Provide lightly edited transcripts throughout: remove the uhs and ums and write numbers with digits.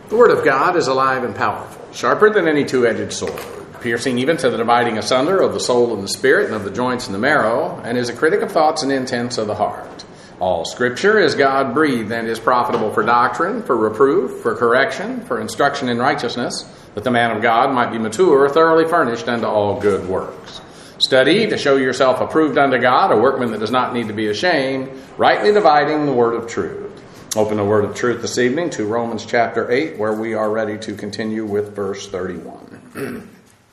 The Word of God is alive and powerful, sharper than any two-edged sword, piercing even to the dividing asunder of the soul and the spirit and of the joints and the marrow, and is a critic of thoughts and intents of the heart. All Scripture is God-breathed and is profitable for doctrine, for reproof, for correction, for instruction in righteousness, that the man of God might be mature, thoroughly furnished unto all good works. Study to show yourself approved unto God, a workman that does not need to be ashamed, rightly dividing the word of truth. Open the word of truth this evening to Romans chapter 8, where we are ready to continue with verse 31.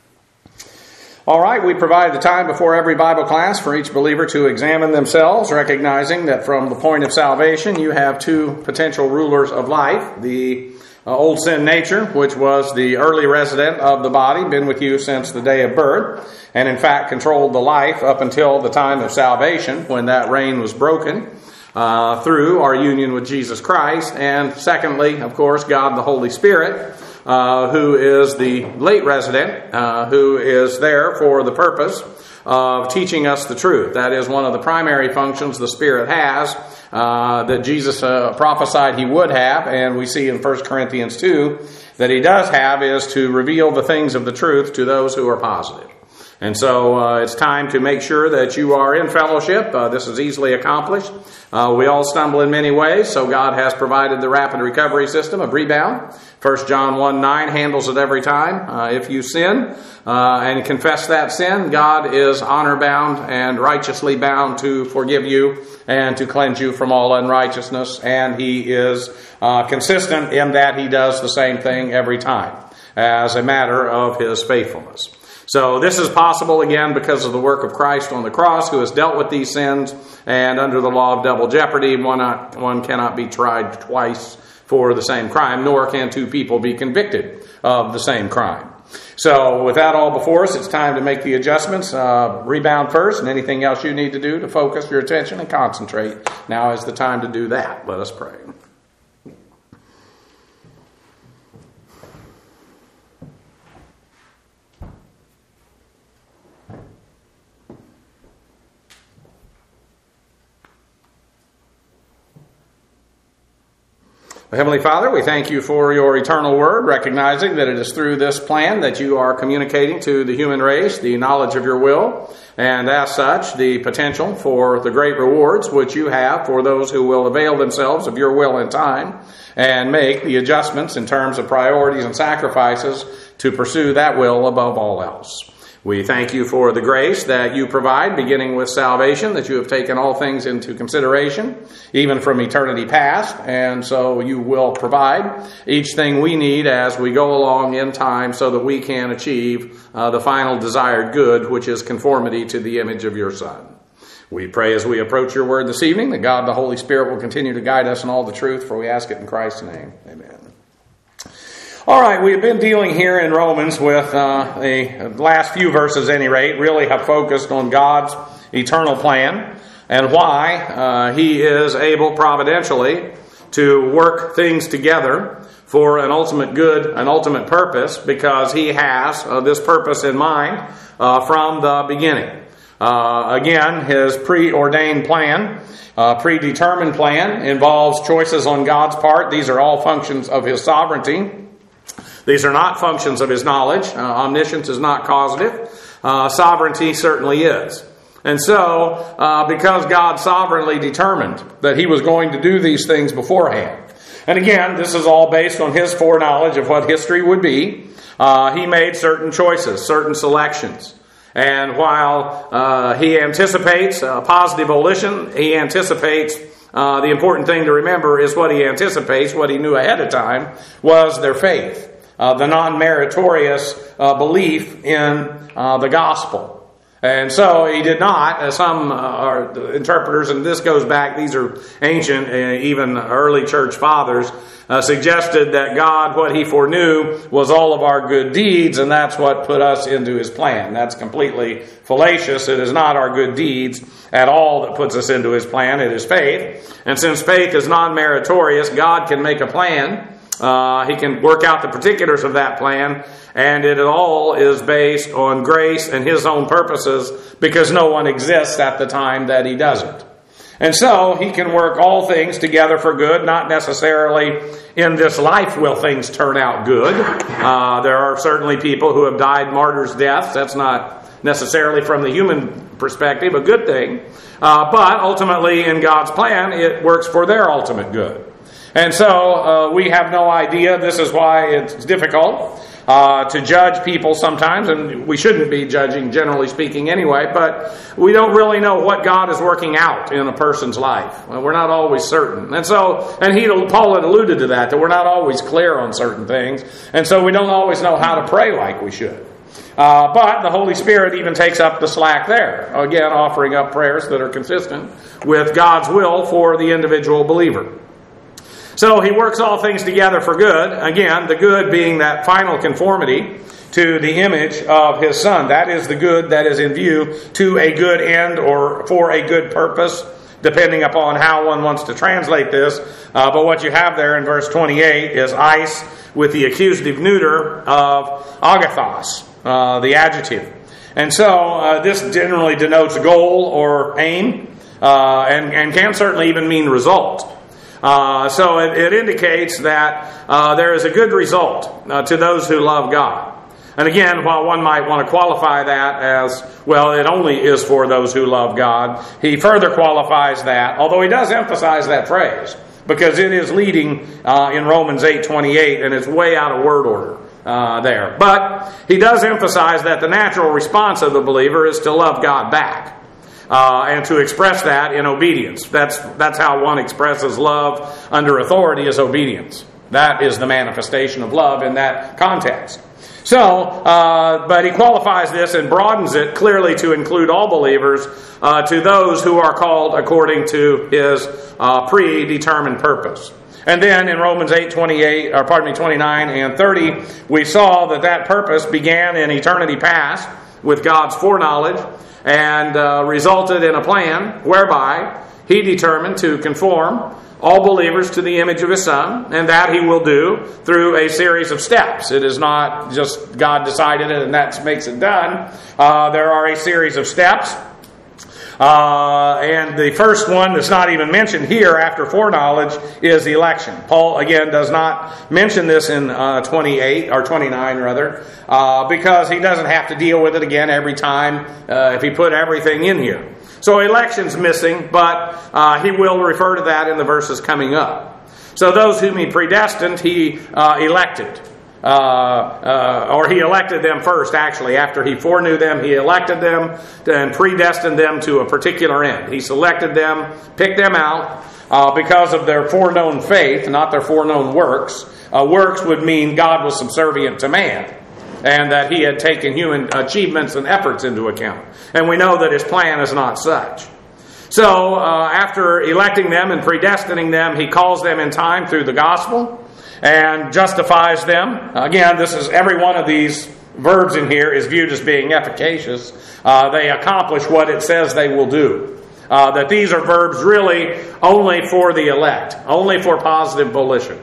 All right, we provide the time before every Bible class for each believer to examine themselves, recognizing that from the point of salvation you have two potential rulers of life. The old sin nature, which was the early resident of the body, been with you since the day of birth, and in fact controlled the life up until the time of salvation, when that reign was broken through our union with Jesus Christ. And secondly, of course, God the Holy Spirit, who is the late resident, who is there for the purpose of teaching us the truth. That is one of the primary functions the Spirit has, that Jesus prophesied he would have, and we see in 1 Corinthians 2 that he does have, is to reveal the things of the truth to those who are positive. And so it's time to make sure that you are in fellowship. This is easily accomplished. We all stumble in many ways, so God has provided the rapid recovery system of rebound. 1 John 1:9 handles it every time. If you sin and confess that sin, God is honor-bound and righteously bound to forgive you and to cleanse you from all unrighteousness. And He is consistent in that He does the same thing every time as a matter of His faithfulness. So this is possible, again, because of the work of Christ on the cross, who has dealt with these sins, and under the law of double jeopardy, one cannot be tried twice for the same crime, nor can two people be convicted of the same crime. So with that all before us, it's time to make the adjustments. Rebound first, and anything else you need to do to focus your attention and concentrate. Now is the time to do that. Let us pray. Heavenly Father, we thank you for your eternal word, recognizing that it is through this plan that you are communicating to the human race the knowledge of your will, and as such, the potential for the great rewards which you have for those who will avail themselves of your will in time and make the adjustments in terms of priorities and sacrifices to pursue that will above all else. We thank you for the grace that you provide, beginning with salvation, that you have taken all things into consideration, even from eternity past, and so you will provide each thing we need as we go along in time so that we can achieve the final desired good, which is conformity to the image of your Son. We pray as we approach your word this evening that God the Holy Spirit will continue to guide us in all the truth, for we ask it in Christ's name. Amen. All right, we have been dealing here in Romans with the last few verses, at any rate, really have focused on God's eternal plan and why He is able providentially to work things together for an ultimate good, an ultimate purpose, because He has this purpose in mind from the beginning. Again, His preordained plan, predetermined plan, involves choices on God's part. These are all functions of His sovereignty. These are not functions of His knowledge. Omniscience is not causative. Sovereignty certainly is. And so, because God sovereignly determined that He was going to do these things beforehand, and again, this is all based on His foreknowledge of what history would be, He made certain choices, certain selections. And while He anticipates positive volition, He anticipates the important thing to remember is what He anticipates, what He knew ahead of time, was their faith. The non-meritorious belief in the gospel. And so He did not, as some interpreters, and this goes back, these are ancient, even early church fathers, suggested that God, what He foreknew, was all of our good deeds, and that's what put us into His plan. That's completely fallacious. It is not our good deeds at all that puts us into His plan. It is faith. And since faith is non-meritorious, God can make a plan. He can work out the particulars of that plan, and it all is based on grace and His own purposes, because no one exists at the time that He doesn't. And so he can work all things together for good. Not necessarily in this life will things turn out good. There are certainly people who have died martyrs' deaths. That's not necessarily from the human perspective a good thing. But ultimately in God's plan, it works for their ultimate good. And so we have no idea. This is why it's difficult to judge people sometimes, and we shouldn't be judging, generally speaking, anyway, but we don't really know what God is working out in a person's life. We're not always certain. And so, Paul had alluded to that we're not always clear on certain things, and so we don't always know how to pray like we should. But the Holy Spirit even takes up the slack there, again, offering up prayers that are consistent with God's will for the individual believer. So he works all things together for good. Again, the good being that final conformity to the image of his Son. That is the good that is in view to a good end or for a good purpose, depending upon how one wants to translate this. But what you have there in verse 28 is eis with the accusative neuter of agathos, the adjective. And so this generally denotes goal or aim, and can certainly even mean result. So it indicates that there is a good result to those who love God. And again, while one might want to qualify that as, well, it only is for those who love God, he further qualifies that, although he does emphasize that phrase, because it is leading in Romans 8:28, and it's way out of word order there. But he does emphasize that the natural response of the believer is to love God back. And to express that in obedience. That's how one expresses love under authority, is obedience. That is the manifestation of love in that context. So, but he qualifies this and broadens it clearly to include all believers, to those who are called according to his predetermined purpose. And then in Romans 29 and 30, we saw that purpose began in eternity past with God's foreknowledge, and resulted in a plan whereby he determined to conform all believers to the image of his Son, and that he will do through a series of steps. It is not just God decided it and that makes it done. There are a series of steps. And the first one that's not even mentioned here after foreknowledge is election. Paul, again, does not mention this in 29 because he doesn't have to deal with it again every time if he put everything in here. So election's missing, but he will refer to that in the verses coming up. So those whom he predestined, he elected. Or he elected them first, actually. After he foreknew them, he elected them and predestined them to a particular end. He selected them, picked them out because of their foreknown faith, not their foreknown works. Works would mean God was subservient to man, and that he had taken human achievements and efforts into account. And we know that his plan is not such. So after electing them and predestining them, he calls them in time through the gospel and justifies them. Again, this is every one of these verbs in here is viewed as being efficacious. They accomplish what it says they will do. That these are verbs really only for the elect, only for positive volition.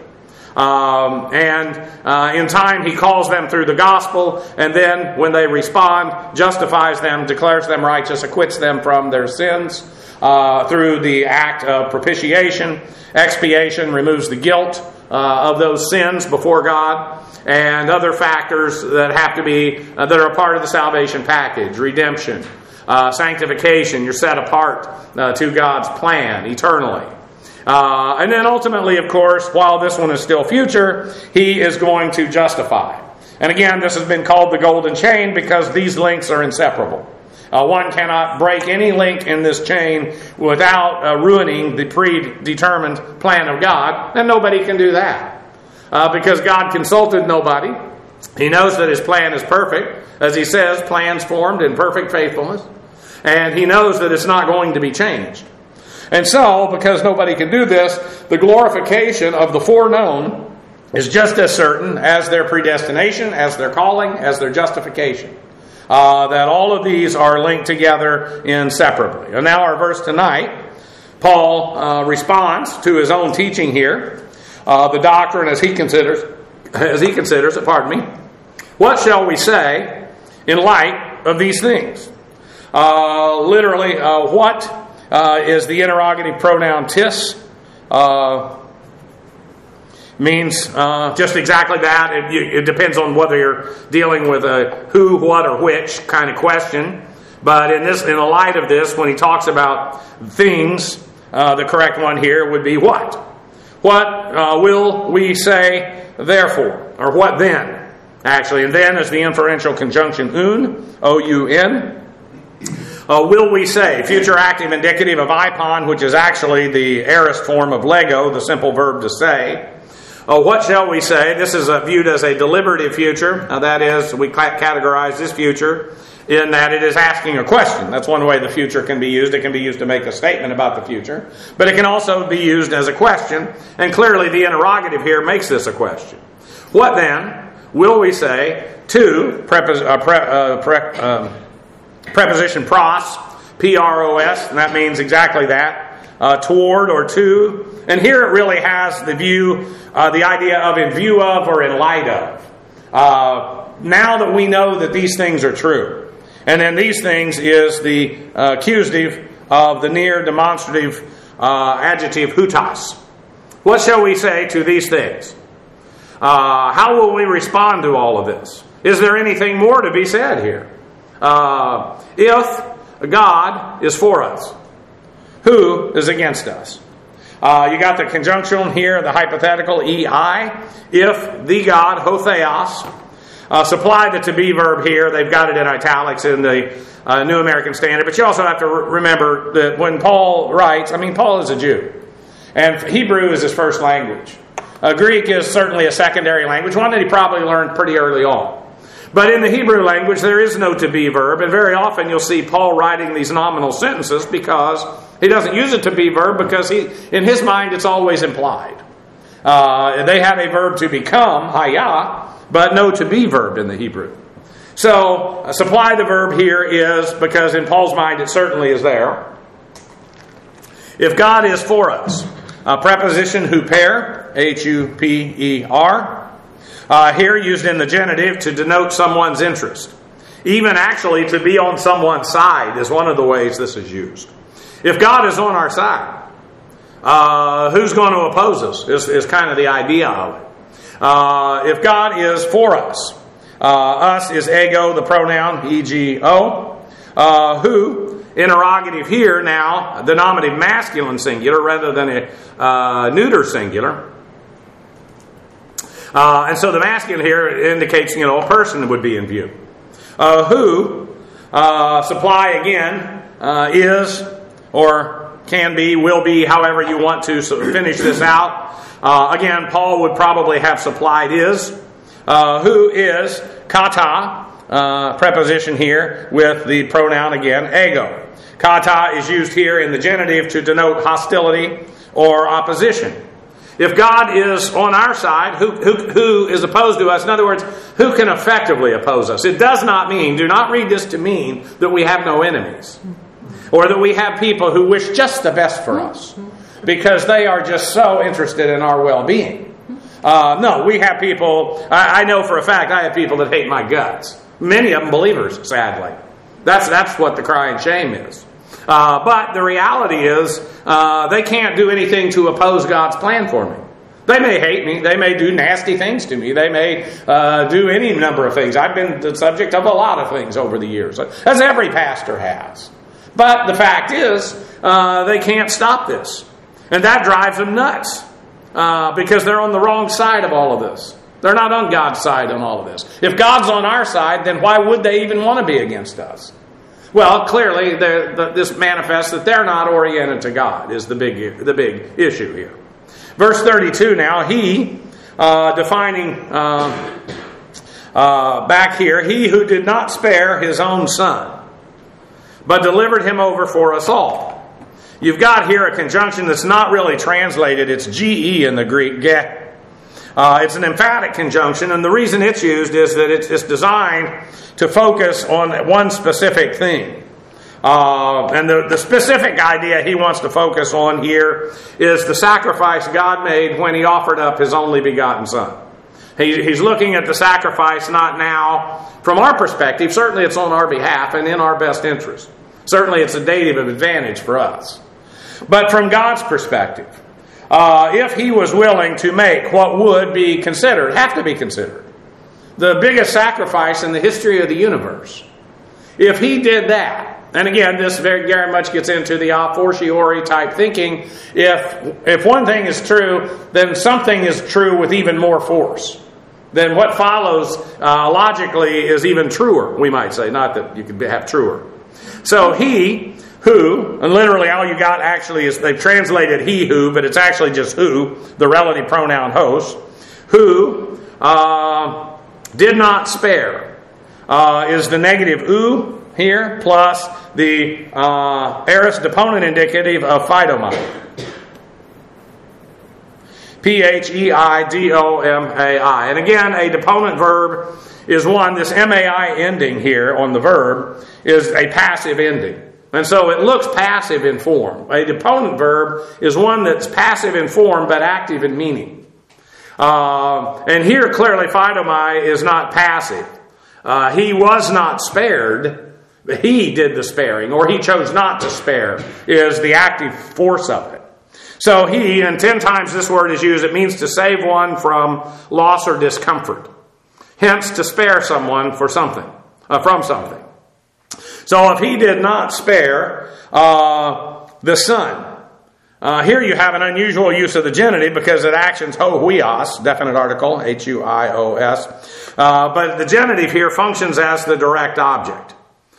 And in time he calls them through the gospel, and then when they respond, justifies them, declares them righteous, acquits them from their sins through the act of propitiation. Expiation removes the guilt of those sins before God, and other factors that have to be that are a part of the salvation package. Redemption, sanctification, you're set apart to God's plan eternally. And then ultimately, of course, while this one is still future, he is going to justify. And again, this has been called the golden chain because these links are inseparable. One cannot break any link in this chain without ruining the predetermined plan of God, and nobody can do that. Because God consulted nobody. He knows that his plan is perfect. As he says, plans formed in perfect faithfulness. And he knows that it's not going to be changed. And so, because nobody can do this, the glorification of the foreknown is just as certain as their predestination, as their calling, as their justification. That all of these are linked together inseparably. And now our verse tonight, Paul responds to his own teaching here, the doctrine as he considers it. Pardon me. What shall we say in light of these things? Literally, what is the interrogative pronoun tis. Means just exactly that. It depends on whether you're dealing with a who, what, or which kind of question. But in the light of this, when he talks about things, the correct one here would be what? What will we say therefore? Or what then? Actually, and then is the inferential conjunction un, O-U-N. Will we say, future active indicative of ipon, which is actually the aorist form of lego, the simple verb to say. What shall we say? This is viewed as a deliberative future. That is, we categorize this future in that it is asking a question. That's one way the future can be used. It can be used to make a statement about the future. But it can also be used as a question. And clearly the interrogative here makes this a question. What then will we say to preposition pros, P-R-O-S, and that means exactly that, toward or to. And here it really has the idea of in view of or in light of. Now that we know that these things are true. And then these things is the accusative of the near demonstrative adjective hutas. What shall we say to these things? How will we respond to all of this? Is there anything more to be said here? If God is for us, who is against us? You got the conjunction here, the hypothetical, EI. If the God, hotheos, supply the to be verb here. They've got it in italics in the New American Standard. But you also have to remember that when Paul writes, Paul is a Jew. And Hebrew is his first language. Greek is certainly a secondary language, one that he probably learned pretty early on. But in the Hebrew language, there is no to be verb. And very often you'll see Paul writing these nominal sentences because he doesn't use a to be verb because in his mind it's always implied. They have a verb to become, haya, but no to be verb in the Hebrew. So, supply the verb here is, because in Paul's mind it certainly is there. If God is for us, preposition huper, H-U-P-E-R, here used in the genitive to denote someone's interest. Even actually to be on someone's side is one of the ways this is used. If God is on our side, who's going to oppose us is kind of the idea of it. If God is for us, us is ego, the pronoun, E-G-O. Who, interrogative here now, the nominative masculine singular rather than a neuter singular. And so the masculine here indicates, a person would be in view. Who, supply again, is or can be, will be, however you want to finish this out. Again, Paul would probably have supplied is. Who is kata, preposition here with the pronoun again, ego. Kata is used here in the genitive to denote hostility or opposition. If God is on our side, who is opposed to us? In other words, who can effectively oppose us? It does not mean, do not read this to mean that we have no enemies. Or that we have people who wish just the best for us. Because they are just so interested in our well-being. No, we have people, I know for a fact I have people that hate my guts. Many of them believers, sadly. That's what the crying shame is. But the reality is, they can't do anything to oppose God's plan for me. They may hate me. They may do nasty things to me. They may do any number of things. I've been the subject of a lot of things over the years, as every pastor has. But the fact is, they can't stop this. And that drives them nuts because they're on the wrong side of all of this. They're not on God's side on all of this. If God's on our side, then why would they even want to be against us? Well, clearly, this manifests that they're not oriented to God is the big issue here. Verse 32 now, he, defining back here, he who did not spare his own son, but delivered him over for us all. You've got here a conjunction that's not really translated. It's GE in the Greek, ge. It's an emphatic conjunction, and the reason it's used is that it's designed to focus on one specific thing. And the specific idea he wants to focus on here is the sacrifice God made when he offered up his only begotten son. He's looking at the sacrifice not now from our perspective. Certainly it's on our behalf and in our best interest. Certainly it's a dative of advantage for us. But from God's perspective, if he was willing to make what would be considered, have to be considered, the biggest sacrifice in the history of the universe, if he did that, and again, this very much gets into the a fortiori type thinking, if one thing is true, then something is true with even more force. Then what follows logically is even truer, we might say. Not that you could have truer. So he who, and literally all you got actually is they've translated he who, but it's actually just who, the relative pronoun host, who did not spare, is the negative u here, plus the aorist deponent indicative of phydomai. P-H-E-I-D-O-M-A-I. And again, a deponent verb is one, this M-A-I ending here on the verb is a passive ending. And so it looks passive in form. A deponent verb is one that's passive in form but active in meaning. And here clearly phydomai is not passive. He was not spared. He did the sparing, or he chose not to spare, is the active force of it. So he, and 10 times this word is used, it means to save one from loss or discomfort. Hence, to spare someone for something, from something. So if he did not spare the son, here you have an unusual use of the genitive because it actions ho huios, definite article, H-U-I-O-S. But the genitive here functions as the direct object.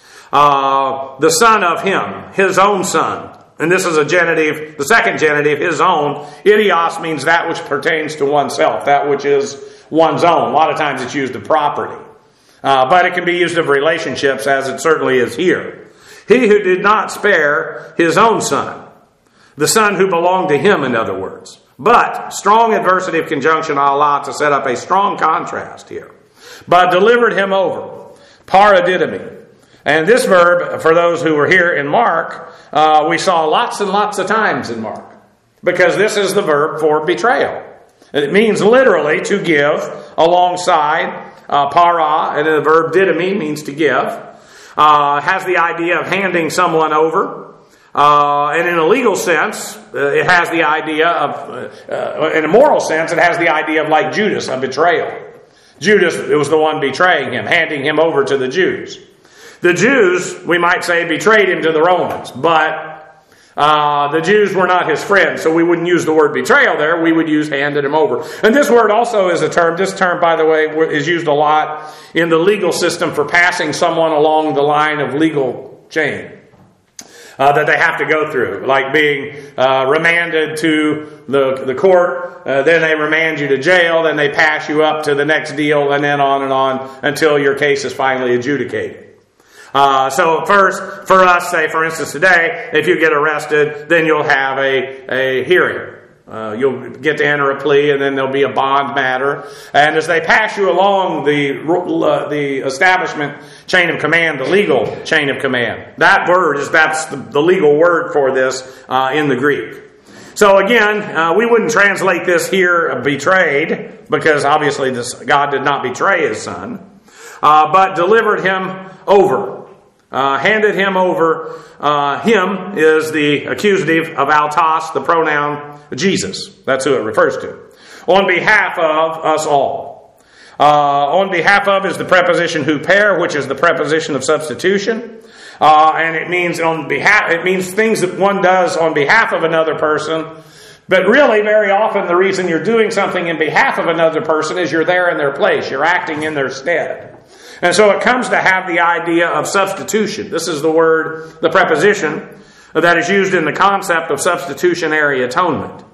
The son of him, his own son. And this is a genitive, the second genitive, his own. Idios means that which pertains to oneself, that which is one's own. A lot of times it's used of property. But it can be used of relationships, as it certainly is here. He who did not spare his own son, the son who belonged to him, in other words. But, strong adversative conjunction Allah to set up a strong contrast here. But delivered him over, paradidomi. And this verb, for those who were here in Mark, we saw lots and lots of times in Mark. Because this is the verb for betrayal. It means literally to give alongside para, and the verb didomi means to give. Has the idea of handing someone over. And in a legal sense, it has the idea of, in a moral sense, it has the idea of like Judas, a betrayal. Judas was the one betraying him, handing him over to the Jews. The Jews, we might say, betrayed him to the Romans, but the Jews were not his friends, so we wouldn't use the word betrayal there. We would use handed him over. And this word also is a term, this term, by the way, is used a lot in the legal system for passing someone along the line of legal chain that they have to go through, like being remanded to the court, then they remand you to jail, then they pass you up to the next deal, and on until your case is finally adjudicated. So first, for us, say for instance today, if you get arrested, then you'll have a hearing. You'll get to enter a plea, and then there'll be a bond matter. And as they pass you along the establishment chain of command, the legal chain of command, that's the legal word for this in the Greek. So again, we wouldn't translate this here betrayed, because obviously God did not betray his son, but delivered him over. Handed him over. Him is the accusative of autos, the pronoun Jesus. That's who it refers to. On behalf of us all. On behalf of is the preposition huper, which is the preposition of substitution. And it means on behalf. It means things that one does on behalf of another person. But really, very often, the reason you're doing something in behalf of another person is you're there in their place. You're acting in their stead. And so it comes to have the idea of substitution. This is the word, the preposition, that is used in the concept of substitutionary atonement.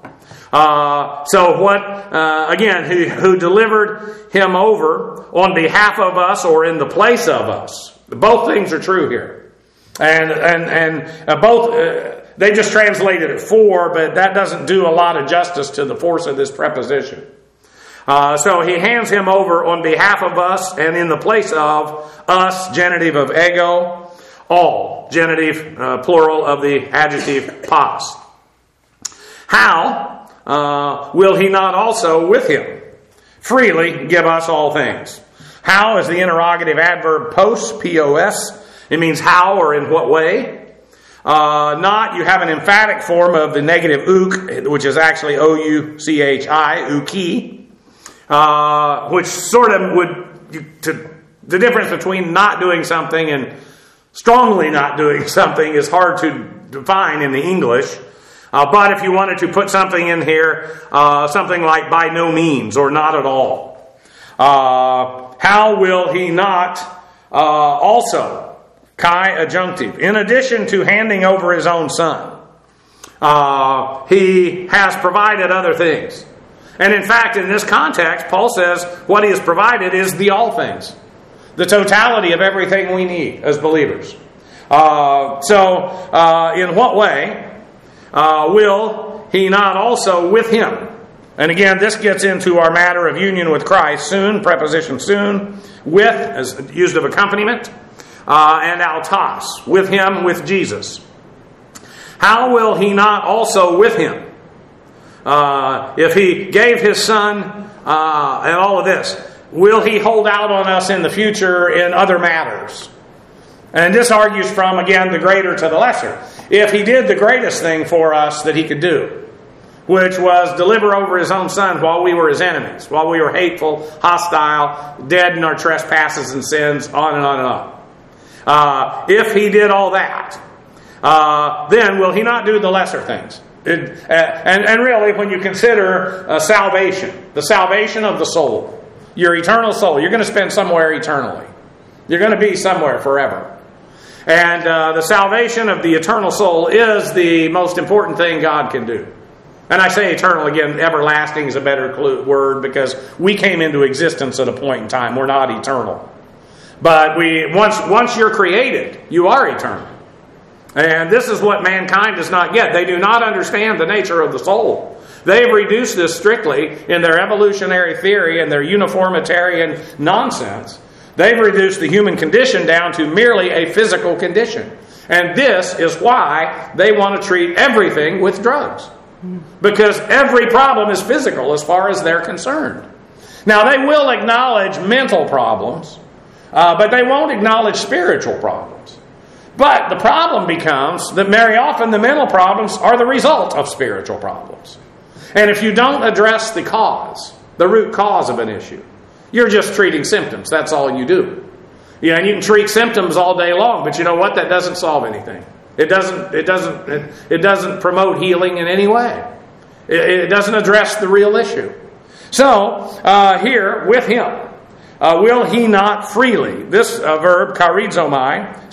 Who delivered him over on behalf of us or in the place of us. Both things are true here. And both, they just translated it for, but that doesn't do a lot of justice to the force of this preposition. So he hands him over on behalf of us and in the place of us, genitive of ego, all, genitive, plural of the adjective pas. How will he not also with him freely give us all things? How is the interrogative adverb pos, P-O-S. It means how or in what way. Not, you have an emphatic form of the negative uk, which is actually O-U-C-H-I, uki, which sort of the difference between not doing something and strongly not doing something is hard to define in the English. But if you wanted to put something in here, something like by no means or not at all. How will he not also, Kai adjunctive, in addition to handing over his own son, he has provided other things. And in fact, in this context, Paul says what he has provided is the all things. The totality of everything we need as believers. So, in what way will he not also with him? And again, this gets into our matter of union with Christ. Soon, preposition soon, with, as used of accompaniment, and autos, with him, with Jesus. How will he not also with him? If he gave his son and all of this, will he hold out on us in the future in other matters? And this argues from, again, the greater to the lesser. If he did the greatest thing for us that he could do, which was deliver over his own son while we were his enemies, while we were hateful, hostile, dead in our trespasses and sins, on and on and on. If he did all that, then will he not do the lesser things? And really, when you consider salvation, the salvation of the soul, your eternal soul, you're going to spend somewhere eternally. You're going to be somewhere forever. And the salvation of the eternal soul is the most important thing God can do. And I say eternal again, everlasting is a better word because we came into existence at a point in time. We're not eternal. But once you're created, you are eternal. And this is what mankind does not get. They do not understand the nature of the soul. They've reduced this strictly in their evolutionary theory and their uniformitarian nonsense. They've reduced the human condition down to merely a physical condition. And this is why they want to treat everything with drugs. Because every problem is physical as far as they're concerned. Now, they will acknowledge mental problems, but they won't acknowledge spiritual problems. But the problem becomes that very often the mental problems are the result of spiritual problems. And if you don't address the cause, the root cause of an issue, you're just treating symptoms. That's all you do. Yeah, and you can treat symptoms all day long, but you know what? That doesn't solve anything. It doesn't promote healing in any way. It doesn't address the real issue. So, here, with him, will he not freely? This verb, charizomai,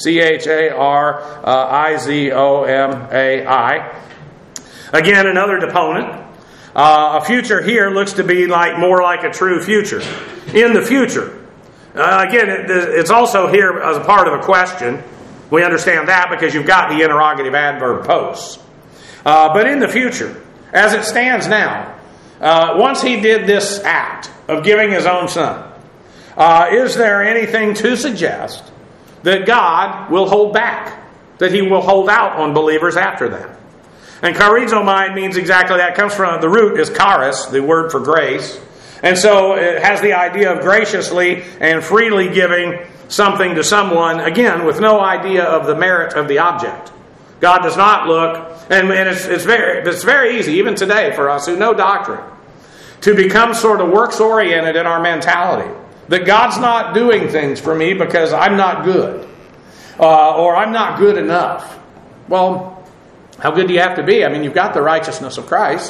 C-H-A-R-I-Z-O-M-A-I. Again, another deponent. A future here looks to be more like a true future. In the future. Again, it's also here as a part of a question. We understand that because you've got the interrogative adverb post. But in the future, as it stands now, once he did this act of giving his own son, is there anything to suggest that God will hold back, that he will hold out on believers after that? And charizomai means exactly that. It comes from, the root is charis, the word for grace. And so it has the idea of graciously and freely giving something to someone, again, with no idea of the merit of the object. God does not look, and it's very easy, even today, for us who know doctrine, to become sort of works-oriented in our mentality. That God's not doing things for me because I'm not good. Or I'm not good enough. Well, how good do you have to be? I mean, you've got the righteousness of Christ.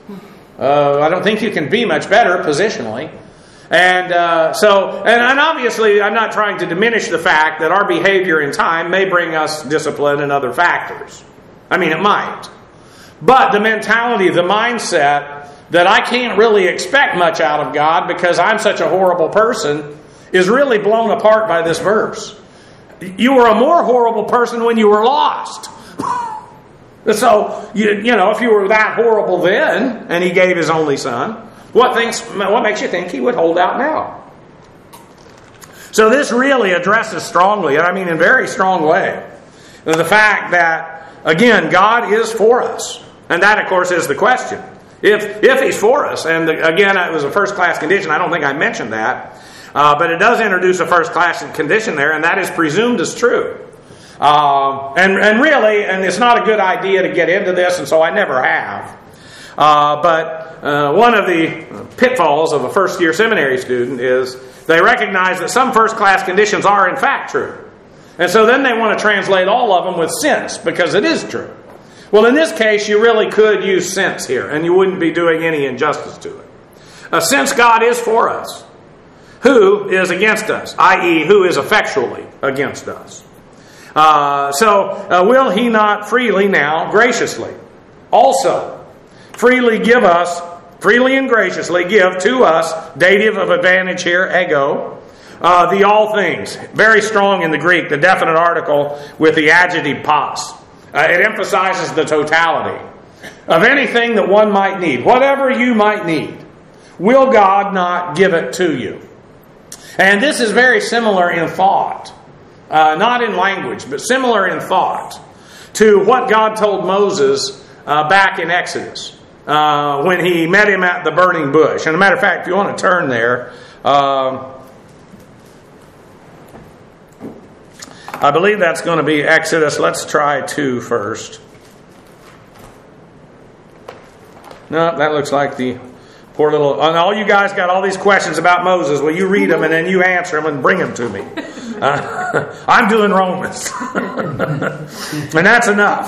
I don't think you can be much better positionally. And and obviously I'm not trying to diminish the fact that our behavior in time may bring us discipline and other factors. I mean, it might. But the mentality, the mindset that I can't really expect much out of God because I'm such a horrible person is really blown apart by this verse. You were a more horrible person when you were lost. So, you know, if you were that horrible then, and he gave his only son, what makes you think he would hold out now? So this really addresses strongly, and I mean in a very strong way, the fact that, again, God is for us. And that, of course, is the question. If he's for us, and again, it was a first-class condition, I don't think I mentioned that, but it does introduce a first-class condition there, and that is presumed as true. And really, and it's not a good idea to get into this, and so I never have. But one of the pitfalls of a first-year seminary student is they recognize that some first-class conditions are in fact true. And so then they want to translate all of them with since, because it is true. Well, in this case, you really could use since here, and you wouldn't be doing any injustice to it. Since God is for us, who is against us? I.e., who is effectually against us? So will he not freely now, graciously, also freely give us, freely and graciously give to us, dative of advantage here, ego, the all things, very strong in the Greek, the definite article with the adjective pas. It emphasizes the totality of anything that one might need. Whatever you might need, will God not give it to you? And this is very similar in thought, not in language, but similar in thought to what God told Moses back in Exodus when he met him at the burning bush. And as a matter of fact, if you want to turn there, I believe that's going to be Exodus. Let's try 2 first. No, that looks like the poor little... And all you guys got all these questions about Moses. Well, you read them and then you answer them and bring them to me. I'm doing Romans. And that's enough.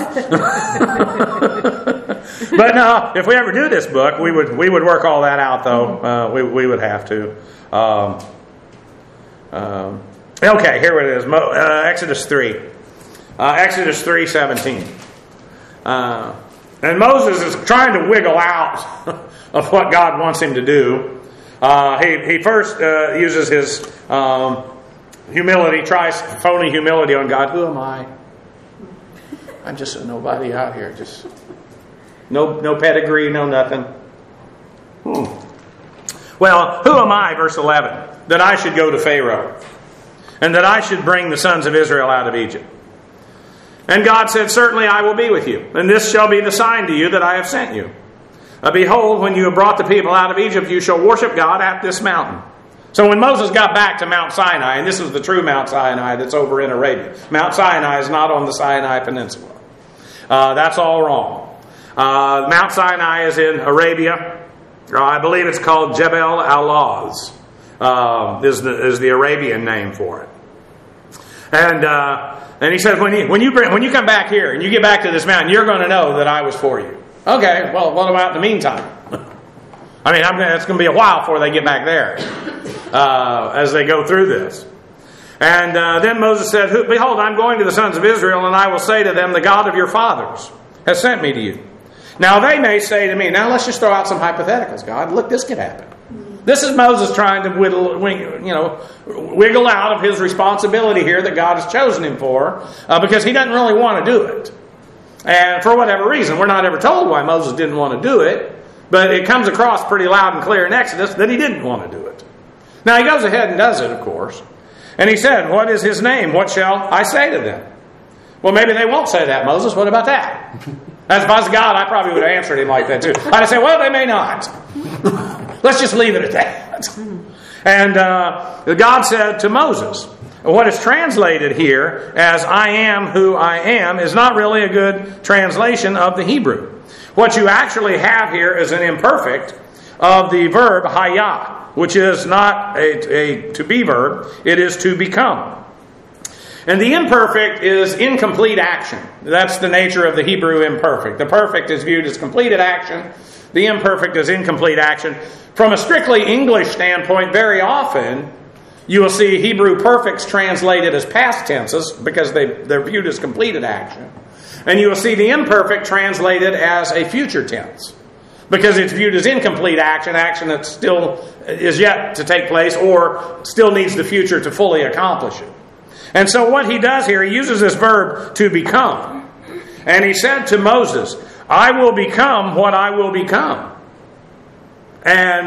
But no, if we ever do this book, we would work all that out, though. We would have to. Okay, here it is. Exodus 3. Exodus 3:17. And Moses is trying to wiggle out of what God wants him to do. He first uses his humility, tries phony humility on God. Who am I? I'm just a nobody out here. Just no pedigree, no nothing. Well, who am I, verse 11, that I should go to Pharaoh, and that I should bring the sons of Israel out of Egypt? And God said, certainly I will be with you, and this shall be the sign to you that I have sent you. Behold, when you have brought the people out of Egypt, you shall worship God at this mountain. So when Moses got back to Mount Sinai, and this is the true Mount Sinai that's over in Arabia. Mount Sinai is not on the Sinai Peninsula. That's all wrong. Mount Sinai is in Arabia. I believe it's called Jebel al-Lawz, is the Arabian name for it. And he said, when you come back here and you get back to this mountain, you're going to know that I was for you. Okay, well, what about in the meantime? I mean, it's going to be a while before they get back there as they go through this. And then Moses said, behold, I'm going to the sons of Israel, and I will say to them, the God of your fathers has sent me to you. Now they may say to me, now let's just throw out some hypotheticals, God. Look, this could happen. This is Moses trying to wiggle out of his responsibility here that God has chosen him for, because he doesn't really want to do it. And for whatever reason, we're not ever told why Moses didn't want to do it, but it comes across pretty loud and clear in Exodus that he didn't want to do it. Now he goes ahead and does it, of course. And he said, what is his name? What shall I say to them? Well, maybe they won't say that, Moses. What about that? As if I was God, I probably would have answered him like that too. I'd have said, well, they may not. Let's just leave it at that. And God said to Moses, what is translated here as I am who I am is not really a good translation of the Hebrew. What you actually have here is an imperfect of the verb hayah, which is not a to be verb, it is to become. And the imperfect is incomplete action. That's the nature of the Hebrew imperfect. The perfect is viewed as completed action. The imperfect is incomplete action. From a strictly English standpoint, very often you will see Hebrew perfects translated as past tenses because they're viewed as completed action. And you will see the imperfect translated as a future tense because it's viewed as incomplete action, action that still is yet to take place or still needs the future to fully accomplish it. And so what he does here, he uses this verb to become. And he said to Moses, I will become what I will become. And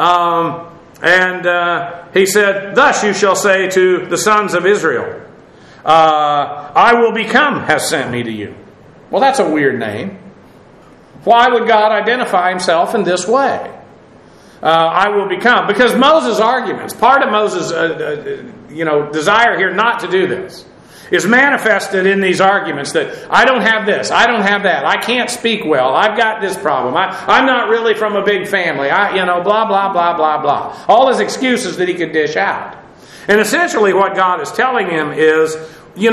he said, thus you shall say to the sons of Israel, I will become has sent me to you. Well, that's a weird name. Why would God identify himself in this way? I will become. Because Moses' arguments, part of Moses' desire here not to do this, is manifested in these arguments that I don't have this, I don't have that, I can't speak well, I've got this problem, I'm not really from a big family, blah, blah, blah, blah, blah. All his excuses that he could dish out. And essentially what God is telling him is, you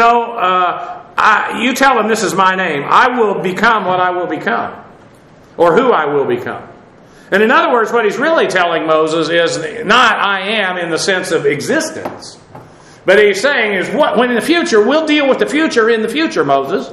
tell him this is my name, I will become what I will become, or who I will become. And in other words, what he's really telling Moses is not I am in the sense of existence. But he's saying is when in the future, we'll deal with the future in the future, Moses.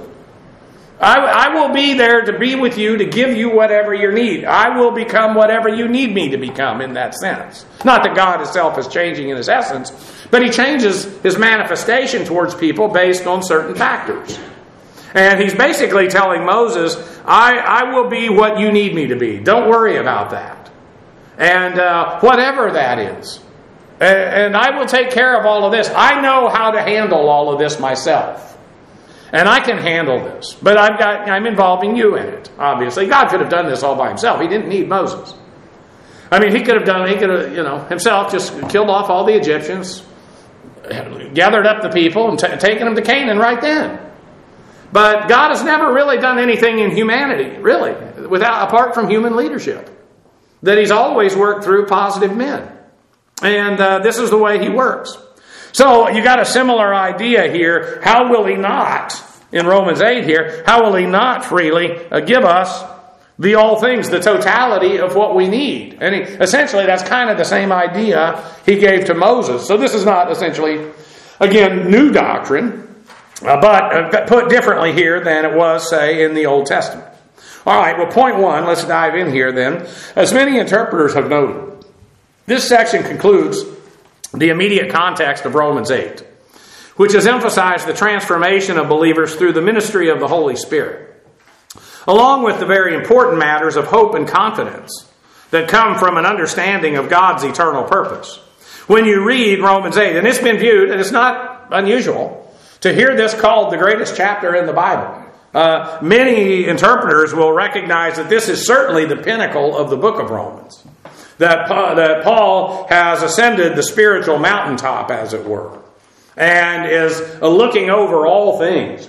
I will be there to be with you, to give you whatever you need. I will become whatever you need me to become in that sense. Not that God himself is changing in his essence, but he changes his manifestation towards people based on certain factors. And he's basically telling Moses, I will be what you need me to be. Don't worry about that. And whatever that is. And I will take care of all of this. I know how to handle all of this myself. And I can handle this. But I'm involving you in it, obviously. God could have done this all by himself. He didn't need Moses. I mean, he could have himself just killed off all the Egyptians, gathered up the people, and taken them to Canaan right then. But God has never really done anything in humanity, really, apart from human leadership. That he's always worked through positive men. And this is the way he works. So you got a similar idea here. How will he not, in Romans 8 here, how will he not freely give us the all things, the totality of what we need? And essentially that's kind of the same idea he gave to Moses. So this is not essentially, again, new doctrine, but put differently here than it was, say, in the Old Testament. All right, well, point one, let's dive in here then. As many interpreters have noted, this section concludes the immediate context of Romans 8, which has emphasized the transformation of believers through the ministry of the Holy Spirit, along with the very important matters of hope and confidence that come from an understanding of God's eternal purpose. When you read Romans 8, and it's been viewed, and it's not unusual, to hear this called the greatest chapter in the Bible. Many interpreters will recognize that this is certainly the pinnacle of the book of Romans. That Paul has ascended the spiritual mountaintop, as it were, and is looking over all things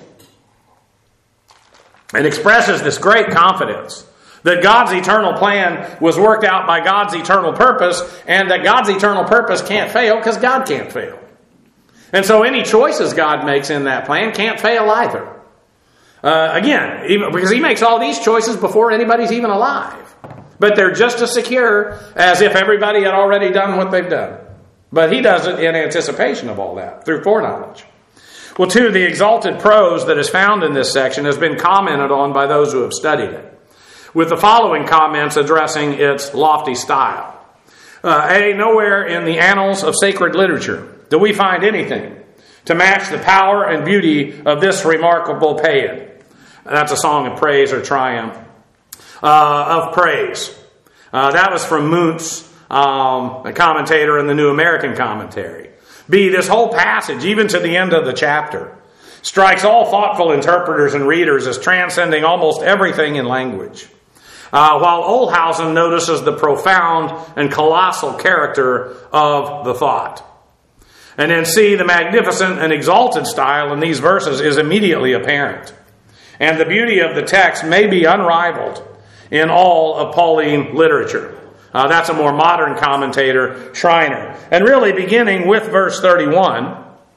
and expresses this great confidence that God's eternal plan was worked out by God's eternal purpose, and that God's eternal purpose can't fail because God can't fail. And so any choices God makes in that plan can't fail either. Because he makes all these choices before anybody's even alive. But they're just as secure as if everybody had already done what they've done. But he does it in anticipation of all that, through foreknowledge. Well, too, the exalted prose that is found in this section has been commented on by those who have studied it, with the following comments addressing its lofty style. Nowhere in the annals of sacred literature do we find anything to match the power and beauty of this remarkable paean. That's a song of praise or triumph. Of praise. That was from Muntz, a commentator in the New American Commentary. B, this whole passage, even to the end of the chapter, strikes all thoughtful interpreters and readers as transcending almost everything in language. While Olshausen notices the profound and colossal character of the thought. And then C, the magnificent and exalted style in these verses is immediately apparent. And the beauty of the text may be unrivaled in all of Pauline literature. That's a more modern commentator, Schreiner. And really beginning with verse 31.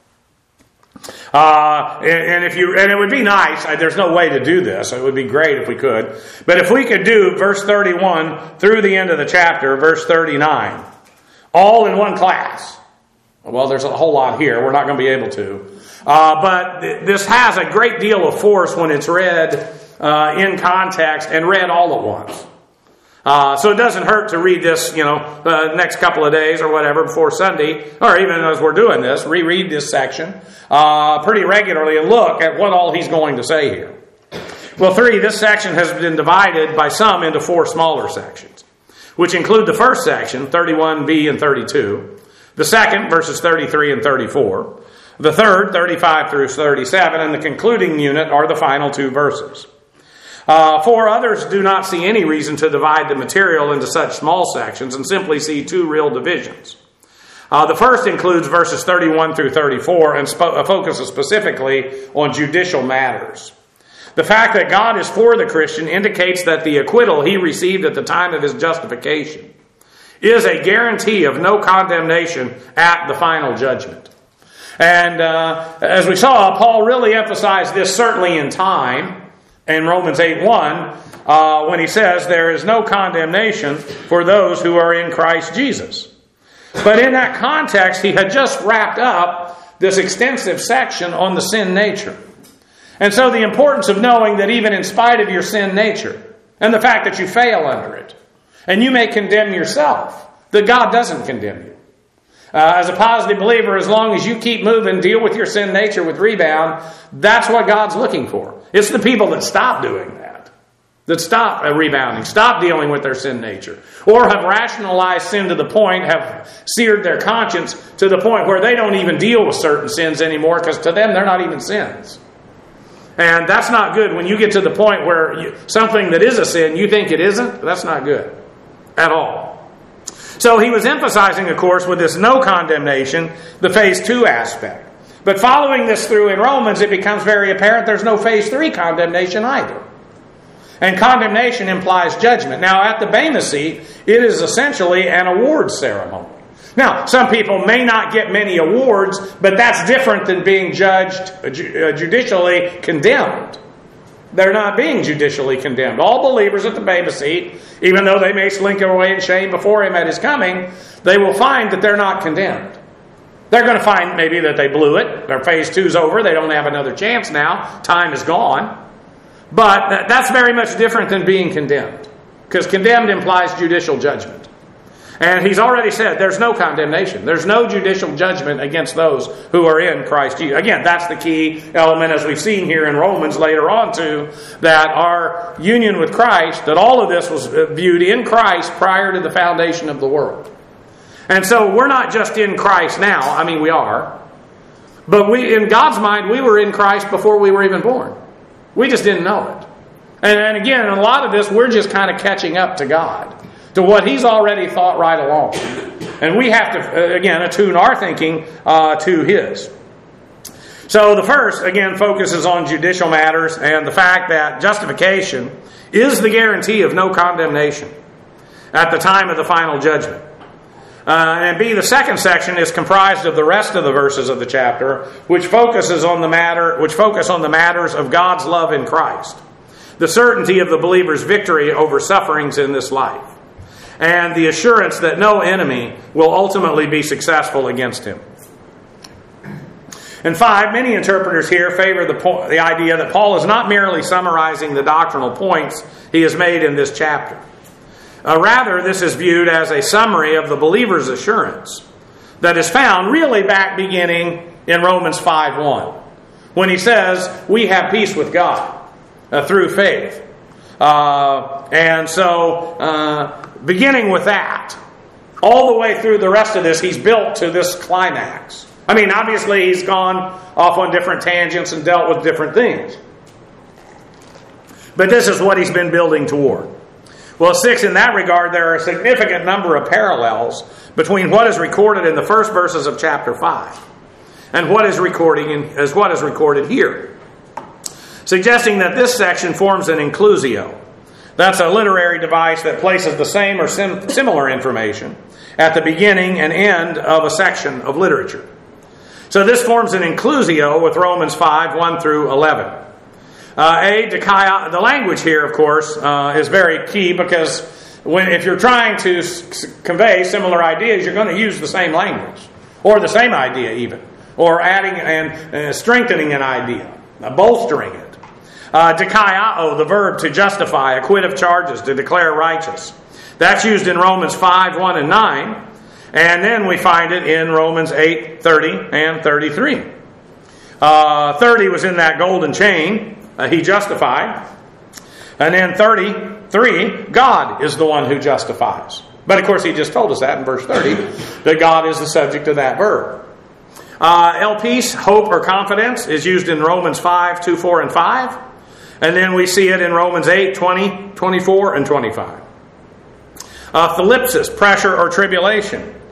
And it would be nice, there's no way to do this, it would be great if we could. But if we could do verse 31 through the end of the chapter, verse 39, all in one class. Well, there's a whole lot here. We're not going to be able to. But this has a great deal of force when it's read in context and read all at once. So it doesn't hurt to read this, the next couple of days or whatever before Sunday, or even as we're doing this, reread this section pretty regularly and look at what all he's going to say here. Well, 3, this section has been divided by some into 4 smaller sections, which include the first section, 31b and 32, the second, verses 33 and 34, the third, 35 through 37, and the concluding unit are the final 2 verses. 4 others do not see any reason to divide the material into such small sections and simply see 2 real divisions. The first includes verses 31 through 34 and focuses specifically on judicial matters. The fact that God is for the Christian indicates that the acquittal he received at the time of his justification is a guarantee of no condemnation at the final judgment. And as we saw, Paul really emphasized this certainly in time in Romans 8:1 when he says there is no condemnation for those who are in Christ Jesus. But in that context, he had just wrapped up this extensive section on the sin nature. And so the importance of knowing that even in spite of your sin nature and the fact that you fail under it, and you may condemn yourself, that God doesn't condemn you. As a positive believer, as long as you keep moving, deal with your sin nature with rebound, that's what God's looking for. It's the people that stop doing that stop rebounding, stop dealing with their sin nature, or have rationalized sin to the point, have seared their conscience to the point where they don't even deal with certain sins anymore because to them they're not even sins. And that's not good. When you get to the point where something that is a sin, you think it isn't, that's not good at all. So he was emphasizing, of course, with this no condemnation, the phase 2 aspect. But following this through in Romans, it becomes very apparent there's no phase 3 condemnation either. And condemnation implies judgment. Now, at the Bema seat, it is essentially an awards ceremony. Now, some people may not get many awards, but that's different than being judged, judicially condemned. They're not being judicially condemned. All believers at the Bema seat, even though they may slink away in shame before him at his coming, they will find that they're not condemned. They're going to find maybe that they blew it. Their phase 2's over. They don't have another chance now. Time is gone. But that's very much different than being condemned. Because condemned implies judicial judgment. And he's already said there's no condemnation. There's no judicial judgment against those who are in Christ Jesus. Again, that's the key element, as we've seen here in Romans later on too, that our union with Christ, that all of this was viewed in Christ prior to the foundation of the world. And so we're not just in Christ now. I mean, we are. But in God's mind, we were in Christ before we were even born. We just didn't know it. And again, in a lot of this, we're just kind of catching up to God, to what He's already thought right along. And we have to, again, attune our thinking to His. So the first, again, focuses on judicial matters and the fact that justification is the guarantee of no condemnation at the time of the final judgment. And B, the second section is comprised of the rest of the verses of the chapter, which focus on the matters of God's love in Christ, the certainty of the believer's victory over sufferings in this life, and the assurance that no enemy will ultimately be successful against him. And 5, many interpreters here favor the idea that Paul is not merely summarizing the doctrinal points he has made in this chapter. Rather, this is viewed as a summary of the believer's assurance that is found really back beginning in Romans 5:1, when he says, we have peace with God through faith. And so, beginning with that, all the way through the rest of this, he's built to this climax. I mean, obviously, he's gone off on different tangents and dealt with different things. But this is what he's been building toward. Well, 6, in that regard, there are a significant number of parallels between what is recorded in the first verses of chapter 5 and what is recorded here, suggesting that this section forms an inclusio. That's a literary device that places the same or similar information at the beginning and end of a section of literature. So this forms an inclusio with Romans 5:1 through 11. The language here, of course, is very key, because if you're trying to convey similar ideas, you're going to use the same language, or the same idea even, or adding and strengthening an idea, bolstering it. Dikaiao, the verb to justify, acquit of charges, to declare righteous. That's used in Romans 5:1 and 9, and then we find it in Romans 8:30 and 33. 30 was in that golden chain. He justified. And then 33, God is the one who justifies. But of course, he just told us that in verse 30, that God is the subject of that verb. Elpis, hope or confidence, is used in Romans 5:2, 4, and 5. And then we see it in Romans 8, 20, 24, and 25. Thalipsis, pressure or tribulation.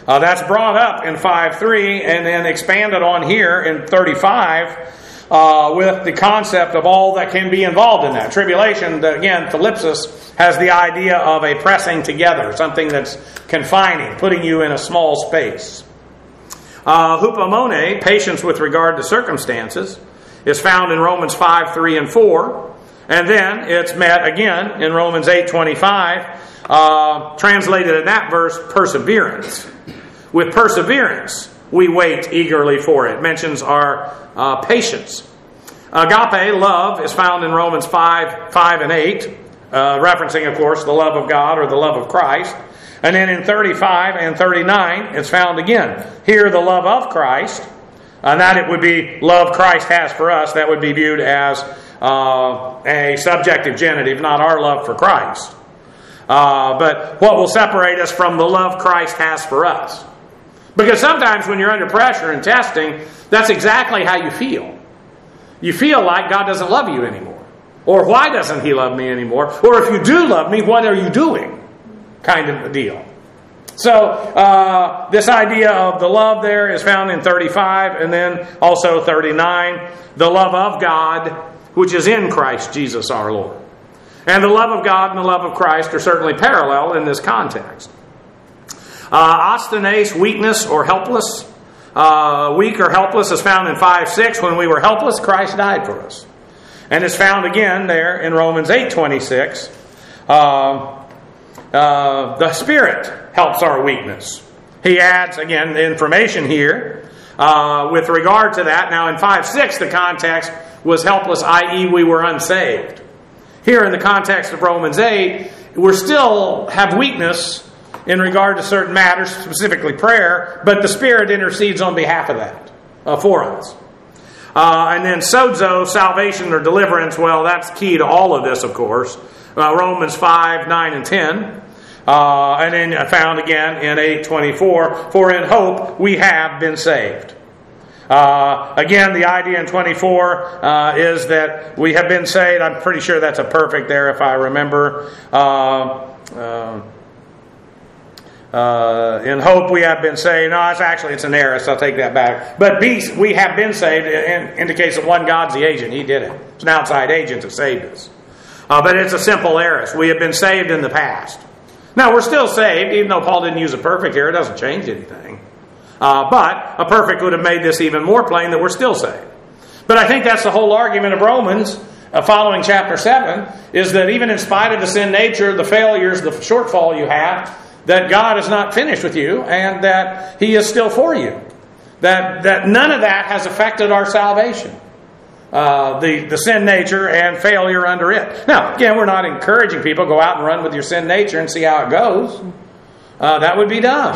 That's brought up in 5:3 and then expanded on here in 35 with the concept of all that can be involved in that. Tribulation, again, thlipsis, has the idea of a pressing together, something that's confining, putting you in a small space. Hupomone, patience with regard to circumstances, is found in Romans 5:3 and 4. And then it's met again in Romans 8:25, translated in that verse, perseverance. With perseverance, we wait eagerly for it. Mentions our patience. Agape, love, is found in Romans 5 and 8, referencing, of course, the love of God or the love of Christ. And then in 35 and 39, it's found again. Here, the love of Christ, and that it would be love Christ has for us. That would be viewed as a subjective genitive, not our love for Christ. But what will separate us from the love Christ has for us. Because sometimes when you're under pressure and testing, that's exactly how you feel. You feel like God doesn't love you anymore. Or why doesn't He love me anymore? Or if you do love me, what are you doing? Kind of a deal. So this idea of the love there is found in 35 and then also 39. The love of God, which is in Christ Jesus our Lord. And the love of God and the love of Christ are certainly parallel in this context. Asthenes, weakness or helpless. Weak or helpless is found in 5:6. When we were helpless, Christ died for us. And it's found again there in Romans 8:26. The Spirit helps our weakness. He adds, again, the information here with regard to that. Now in 5:6, the context was helpless, i.e. we were unsaved. Here in the context of Romans 8, we still have weakness in regard to certain matters, specifically prayer, but the Spirit intercedes on behalf of that for us. And then sozo, salvation or deliverance, well, that's key to all of this, of course. Romans 5, 9, and 10. And then found again in 8:24, for in hope we have been saved. Again, the idea in 24 is that we have been saved. I'm pretty sure that's a perfect there if I remember. In hope we have been saved. No, it's an error, so I'll take that back. But we have been saved indicates that one God's the agent. He did it. It's an outside agent that saved us. But it's a simple error. We have been saved in the past. Now, we're still saved, even though Paul didn't use a perfect here. It doesn't change anything. But a perfect would have made this even more plain that we're still saved. But I think that's the whole argument of Romans following chapter 7, is that even in spite of the sin nature, the failures, the shortfall you have, that God is not finished with you and that He is still for you. That none of that has affected our salvation. The sin nature and failure under it. Now, again, we're not encouraging people to go out and run with your sin nature and see how it goes. That would be dumb.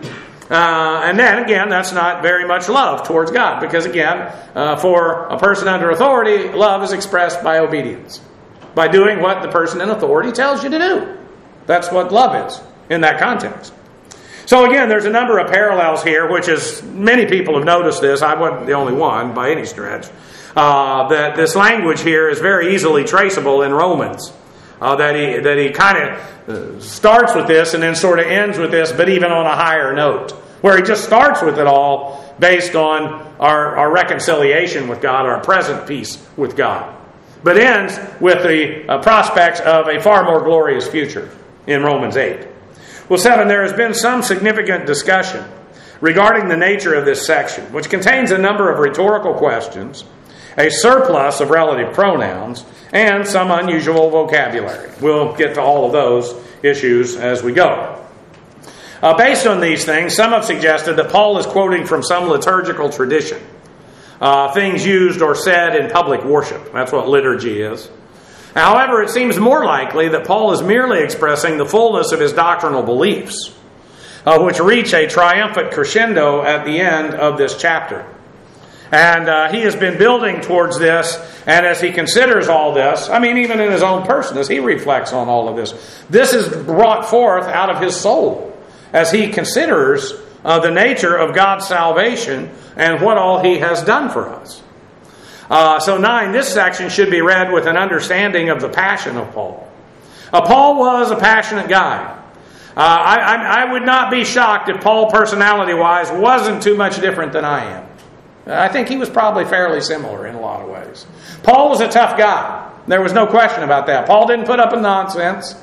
And then, again, that's not very much love towards God. Because, again, for a person under authority, love is expressed by obedience. By doing what the person in authority tells you to do. That's what love is in that context. So, again, there's a number of parallels here, which is, many people have noticed this. I wasn't the only one by any stretch. That this language here is very easily traceable in Romans. That he kind of starts with this and then sort of ends with this, but even on a higher note. Where he just starts with it all based on our reconciliation with God, our present peace with God. But ends with the prospects of a far more glorious future in Romans 8. Well, 7, there has been some significant discussion regarding the nature of this section, which contains a number of rhetorical questions, a surplus of relative pronouns, and some unusual vocabulary. We'll get to all of those issues as we go. Based on these things, some have suggested that Paul is quoting from some liturgical tradition. Things used or said in public worship. That's what liturgy is. However, it seems more likely that Paul is merely expressing the fullness of his doctrinal beliefs, which reach a triumphant crescendo at the end of this chapter. And he has been building towards this, and as he considers all this, even in his own person, as he reflects on all of this, this is brought forth out of his soul, as he considers the nature of God's salvation and what all He has done for us. So 9, this section should be read with an understanding of the passion of Paul. Paul was a passionate guy. I would not be shocked if Paul, personality-wise, wasn't too much different than I am. I think he was probably fairly similar in a lot of ways. Paul was a tough guy. There was no question about that. Paul didn't put up with nonsense.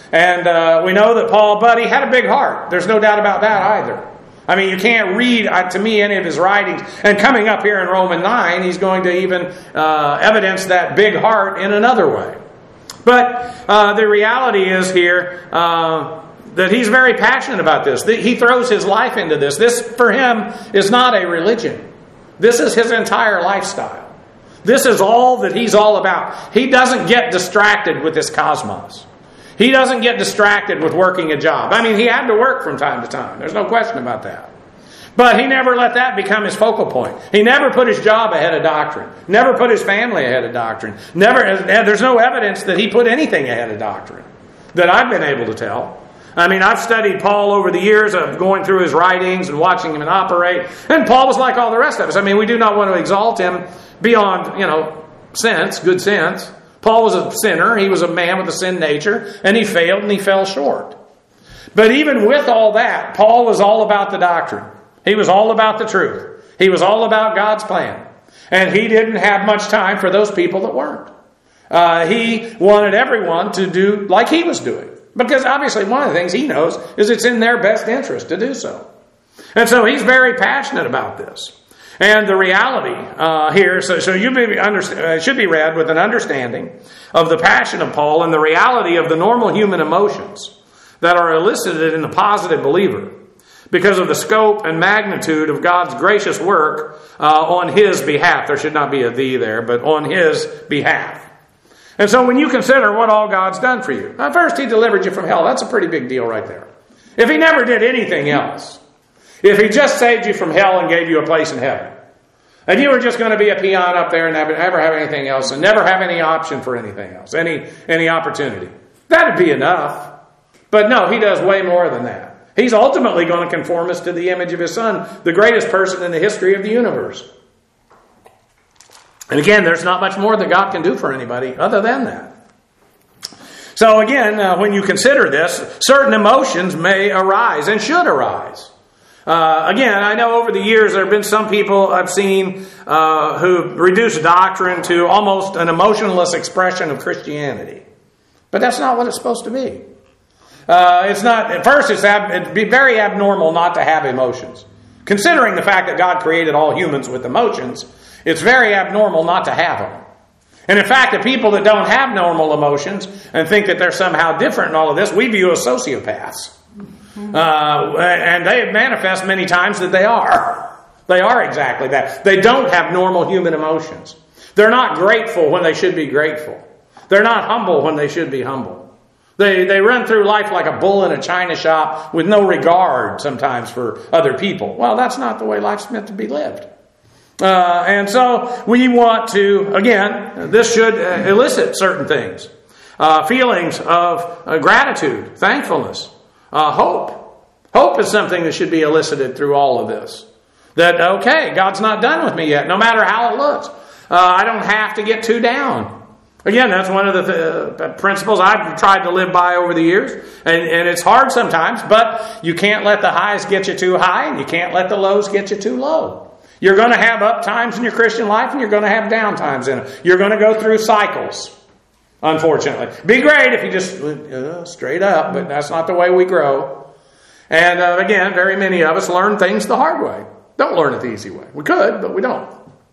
And we know that Paul, but he had a big heart. There's no doubt about that either. I mean, you can't read, to me, any of his writings. And coming up here in Romans 9, he's going to even evidence that big heart in another way. But the reality is here that he's very passionate about this. He throws his life into this. This, for him, is not a religion. This is his entire lifestyle. This is all that he's all about. He doesn't get distracted with this cosmos. He doesn't get distracted with working a job. I mean, he had to work from time to time. There's no question about that. But he never let that become his focal point. He never put his job ahead of doctrine. Never put his family ahead of doctrine. There's no evidence that he put anything ahead of doctrine that I've been able to tell. I mean, I've studied Paul over the years of going through his writings and watching him operate. And Paul was like all the rest of us. I mean, we do not want to exalt him beyond, sense, good sense. Paul was a sinner. He was a man with a sin nature. And he failed and he fell short. But even with all that, Paul was all about the doctrine. He was all about the truth. He was all about God's plan. And he didn't have much time for those people that weren't. He wanted everyone to do like he was doing. Because obviously one of the things he knows is it's in their best interest to do so. And so he's very passionate about this. And the reality here, so it should be read with an understanding of the passion of Paul and the reality of the normal human emotions that are elicited in the positive believer because of the scope and magnitude of God's gracious work on his behalf. There should not be a thee there, but on his behalf. And so when you consider what all God's done for you, first he delivered you from hell. That's a pretty big deal right there. If he never did anything else, if he just saved you from hell and gave you a place in heaven, and you were just going to be a peon up there and never have anything else and never have any option for anything else, any opportunity, that'd be enough. But no, he does way more than that. He's ultimately going to conform us to the image of his Son, the greatest person in the history of the universe. And again, there's not much more that God can do for anybody other than that. So again, when you consider this, certain emotions may arise and should arise. Again, I know over the years there have been some people I've seen who reduce doctrine to almost an emotionless expression of Christianity. But that's not what it's supposed to be. It's not. At first, it'd be very abnormal not to have emotions. Considering the fact that God created all humans with emotions, it's very abnormal not to have them. And in fact, the people that don't have normal emotions and think that they're somehow different in all of this, we view as sociopaths. And they manifest many times that they are. They are exactly that. They don't have normal human emotions. They're not grateful when they should be grateful. They're not humble when they should be humble. They run through life like a bull in a china shop with no regard sometimes for other people. Well, that's not the way life's meant to be lived. And so we want to, again, this should elicit certain things. Feelings of gratitude, thankfulness, hope. Hope is something that should be elicited through all of this. That, okay, God's not done with me yet, no matter how it looks. I don't have to get too down. Again, that's one of the principles I've tried to live by over the years. And it's hard sometimes, but you can't let the highs get you too high, and you can't let the lows get you too low. You're going to have up times in your Christian life, and you're going to have down times in it. You're going to go through cycles, unfortunately. Be great if you just straight up, but that's not the way we grow. And again, very many of us learn things the hard way. Don't learn it the easy way. We could, but we don't.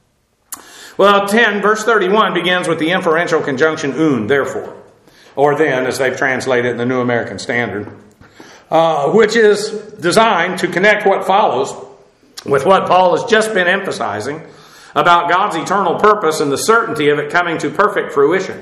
Well, 10, verse 31 begins with the inferential conjunction un, therefore, or then, as they've translated in the New American Standard, which is designed to connect what follows with what Paul has just been emphasizing about God's eternal purpose and the certainty of it coming to perfect fruition.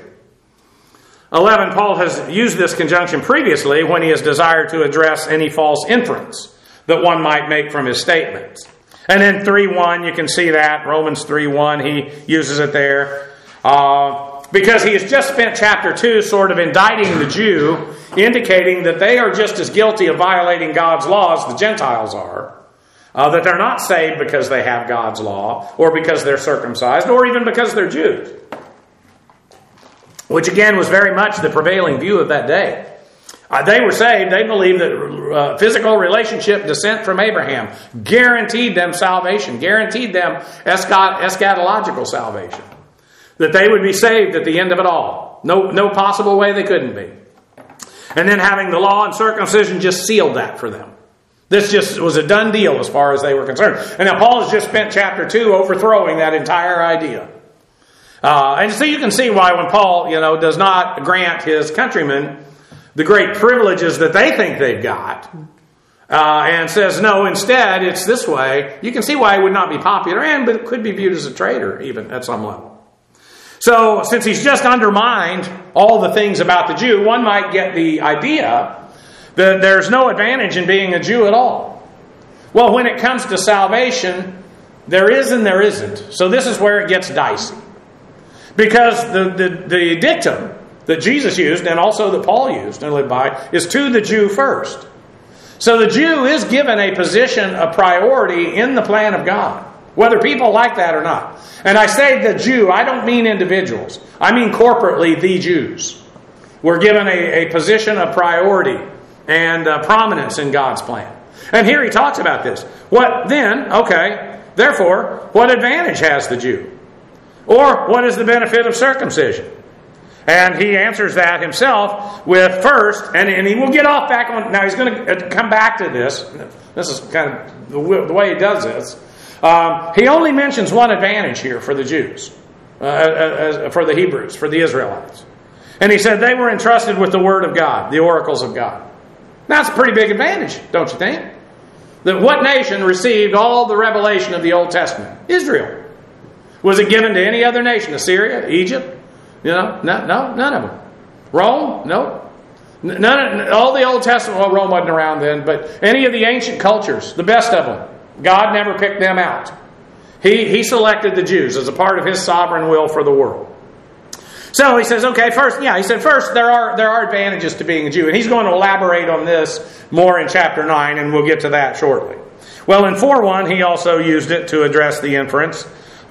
11, Paul has used this conjunction previously when he has desired to address any false inference that one might make from his statements. And in 3:1, you can see that. Romans 3:1, he uses it there. Because he has just spent chapter 2 sort of indicting the Jew, indicating that they are just as guilty of violating God's law as the Gentiles are. That they're not saved because they have God's law, or because they're circumcised, or even because they're Jews. Which again was very much the prevailing view of that day. They were saved. They believed that physical relationship, descent from Abraham, guaranteed them salvation, guaranteed them eschatological salvation. That they would be saved at the end of it all. No possible way they couldn't be. And then having the law and circumcision just sealed that for them. This just was a done deal as far as they were concerned. And now Paul has just spent chapter 2 overthrowing that entire idea. And so you can see why when Paul, does not grant his countrymen the great privileges that they think they've got, and says, no, instead, it's this way, you can see why it would not be popular, but it could be viewed as a traitor, even at some level. So, since he's just undermined all the things about the Jew, one might get the idea that there's no advantage in being a Jew at all. Well, when it comes to salvation, there is and there isn't. So this is where it gets dicey. Because the dictum that Jesus used, and also that Paul used and lived by, is to the Jew first. So the Jew is given a position of priority in the plan of God, whether people like that or not. And I say the Jew, I don't mean individuals. I mean corporately the Jews. We're given a position of priority and prominence in God's plan. And here he talks about this. Therefore, what advantage has the Jew? Or what is the benefit of circumcision? And he answers that himself with first, and he will get off back on, now he's going to come back to this. This is kind of the way he does this. He only mentions one advantage here for the Jews, for the Hebrews, for the Israelites. And he said they were entrusted with the Word of God, the oracles of God. Now, that's a pretty big advantage, don't you think? That what nation received all the revelation of the Old Testament? Israel. Was it given to any other nation? Assyria? Egypt? No, none of them. Rome? No. All the Old Testament, well, Rome wasn't around then, but any of the ancient cultures, the best of them, God never picked them out. He selected the Jews as a part of His sovereign will for the world. So he says, first there are advantages to being a Jew. And he's going to elaborate on this more in chapter 9, and we'll get to that shortly. Well, in 4:1, he also used it to address the inference,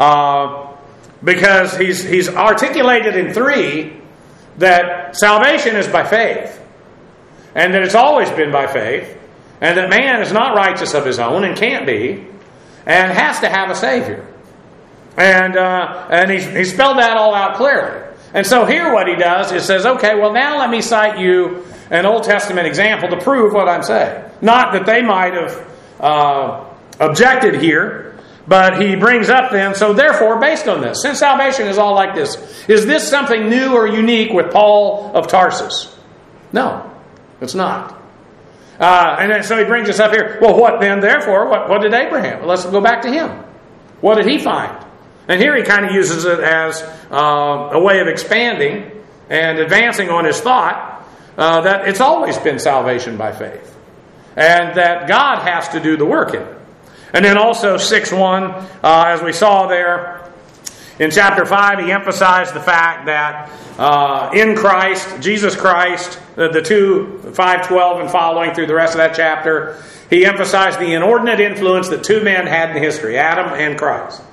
because he's articulated in 3 that salvation is by faith, and that it's always been by faith, and that man is not righteous of his own and can't be, and has to have a Savior. And he spelled that all out clearly. And so here what he does is says, now let me cite you an Old Testament example to prove what I'm saying. Not that they might have objected here, but he brings up then, so therefore, based on this, since salvation is all like this, is this something new or unique with Paul of Tarsus? No, it's not. And then, so he brings us up here. Well, what then, therefore, what did Abraham? Well, let's go back to him. What did he find? And here he kind of uses it as a way of expanding and advancing on his thought that it's always been salvation by faith. And that God has to do the work in it. And then also 6:1, as we saw there, in chapter 5, he emphasized the fact that in Christ, Jesus Christ, the 5:12 and following through the rest of that chapter, he emphasized the inordinate influence that 2 men had in history, Adam and Christ.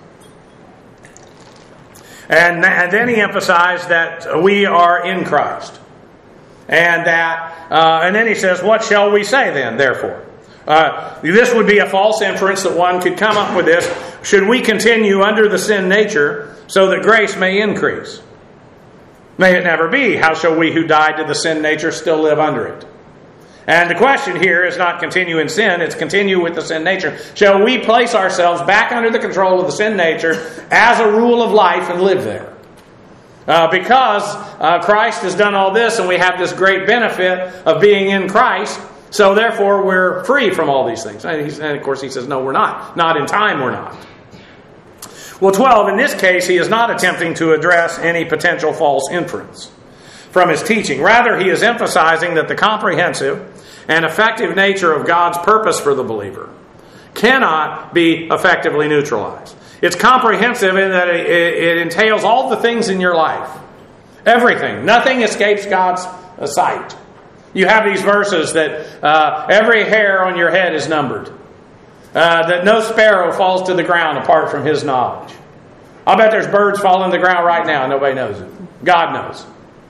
And then he emphasized that we are in Christ. And then he says, what shall we say then, therefore? This would be a false inference that one could come up with this. Should we continue under the sin nature so that grace may increase? May it never be. How shall we who died to the sin nature still live under it? And the question here is not continue in sin, it's continue with the sin nature. Shall we place ourselves back under the control of the sin nature as a rule of life and live there? Because Christ has done all this and we have this great benefit of being in Christ, so therefore we're free from all these things. And of course he says, no, we're not. Not in time, we're not. Well, 12, in this case, he is not attempting to address any potential false inference from his teaching. Rather, he is emphasizing that the comprehensive and effective nature of God's purpose for the believer cannot be effectively neutralized. It's comprehensive in that it entails all the things in your life. Everything. Nothing escapes God's sight. You have these verses that every hair on your head is numbered. That no sparrow falls to the ground apart from His knowledge. I'll bet there's birds falling to the ground right now and nobody knows it. God knows.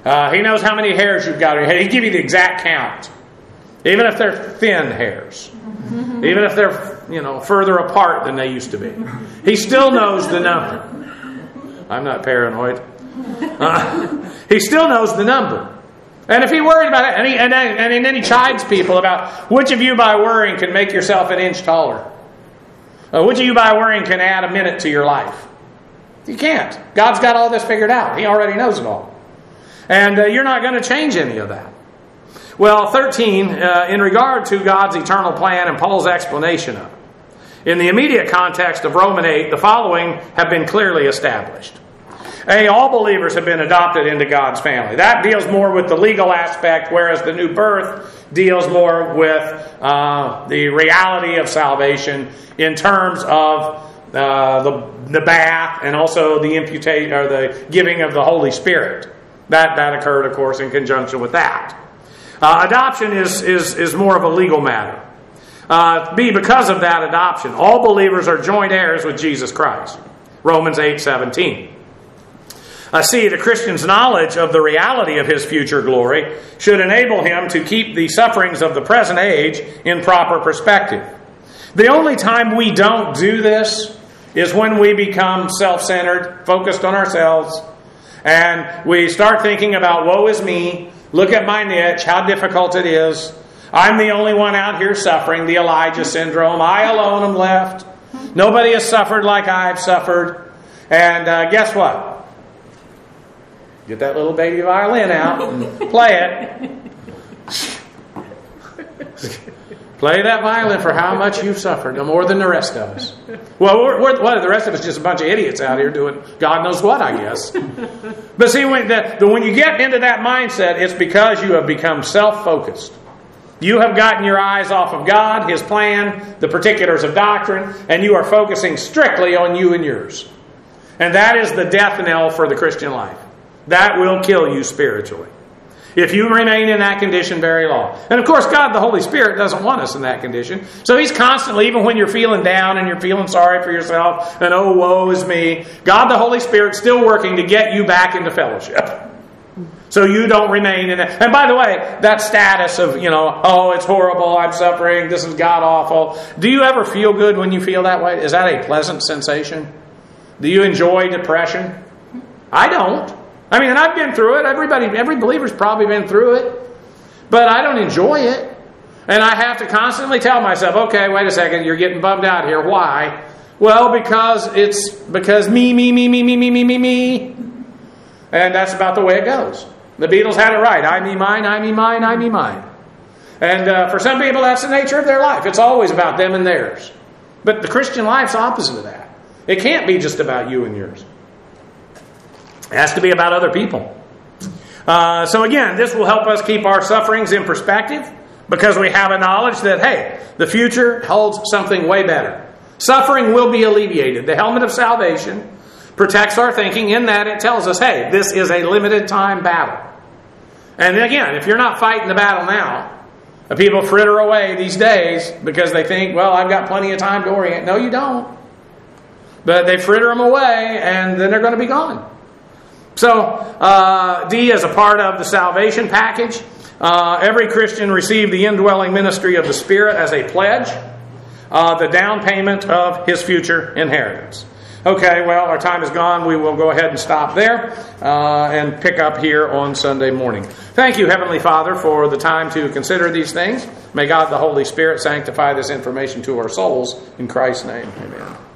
He knows how many hairs you've got on your head. He'll give you the exact count. Even if they're thin hairs. Even if they're, further apart than they used to be. He still knows the number. I'm not paranoid. He still knows the number. And if he worried about it, and then he chides people about which of you by worrying can make yourself an inch taller. Which of you by worrying can add a minute to your life? You can't. God's got all this figured out. He already knows it all. And you're not going to change any of that. Well, 13, in regard to God's eternal plan and Paul's explanation of it. In the immediate context of Romans 8, the following have been clearly established. A, all believers have been adopted into God's family. That deals more with the legal aspect, whereas the new birth deals more with the reality of salvation in terms of the bath and also the imputation or the giving of the Holy Spirit. That occurred, of course, in conjunction with that. Adoption is more of a legal matter. B, because of that adoption, all believers are joint heirs with Jesus Christ. Romans 8:17. C, the Christian's knowledge of the reality of his future glory should enable him to keep the sufferings of the present age in proper perspective. The only time we don't do this is when we become self-centered, focused on ourselves, and we start thinking about, woe is me, look at my niche, how difficult it is. I'm the only one out here suffering, the Elijah syndrome. I alone am left. Nobody has suffered like I've suffered. And guess what? Get that little baby violin out and play it. Play that violin for how much you've suffered, no more than the rest of us. Well, the rest of us just a bunch of idiots out here doing God knows what, I guess. But see, when you get into that mindset, it's because you have become self-focused. You have gotten your eyes off of God, His plan, the particulars of doctrine, and you are focusing strictly on you and yours. And that is the death knell for the Christian life. That will kill you spiritually. If you remain in that condition very long. And of course, God, the Holy Spirit, doesn't want us in that condition. So He's constantly, even when you're feeling down and you're feeling sorry for yourself, and oh, woe is me, God, the Holy Spirit, still working to get you back into fellowship. So you don't remain in it. And by the way, that status of, oh, it's horrible, I'm suffering, this is God-awful. Do you ever feel good when you feel that way? Is that a pleasant sensation? Do you enjoy depression? I don't. I mean, and I've been through it. Every believer's probably been through it. But I don't enjoy it. And I have to constantly tell myself, okay, wait a second, you're getting bummed out here. Why? Well, because me. And that's about the way it goes. The Beatles had it right. I, me, mine, I, me, mine, I, me, mine. And for some people, that's the nature of their life. It's always about them and theirs. But the Christian life's opposite of that. It can't be just about you and yours. It has to be about other people. So again, this will help us keep our sufferings in perspective because we have a knowledge that, hey, the future holds something way better. Suffering will be alleviated. The helmet of salvation protects our thinking in that it tells us, hey, this is a limited time battle. And again, if you're not fighting the battle now, people fritter away these days because they think, well, I've got plenty of time to orient. No, you don't. But they fritter them away and then they're going to be gone. So, D, as a part of the salvation package, every Christian received the indwelling ministry of the Spirit as a pledge, the down payment of his future inheritance. Okay, well, our time is gone. We will go ahead and stop there and pick up here on Sunday morning. Thank you, Heavenly Father, for the time to consider these things. May God, the Holy Spirit, sanctify this information to our souls. In Christ's name, amen.